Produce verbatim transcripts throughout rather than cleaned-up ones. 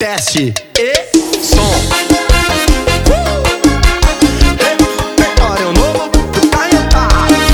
teste e som. Repertório novo do Caietá.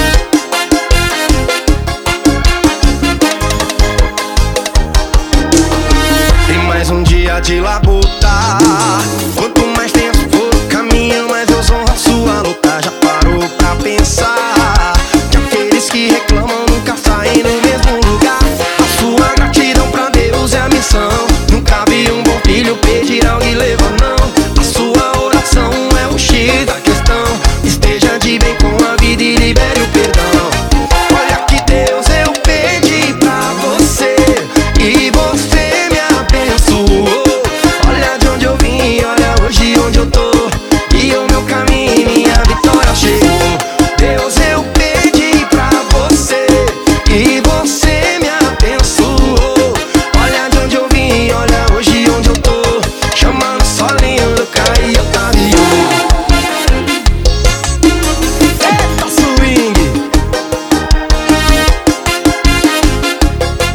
Tem mais um dia de labuta. Quanto mais tempo for o caminho, mais eu honro a sua luta. Já parou pra pensar que aqueles que reclamam nunca saem no mesmo lugar? A sua gratidão pra Deus é a missão. Nunca vi um bom filho pedir algo e levar não. A sua oração é o X da questão. Esteja de bem com a vida e libere o perdão. Olha que Deus eu pedi pra você e você me abençoou. Olha de onde eu vim, olha hoje onde eu tô, e o meu caminho e minha vitória chegou. Deus eu pedi pra você e você me abençoou. Olha de onde eu vim, olha hoje onde eu tô, chamando solinho do Caietá. Eita swing!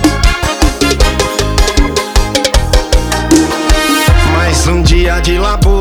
Mais um dia de labuta.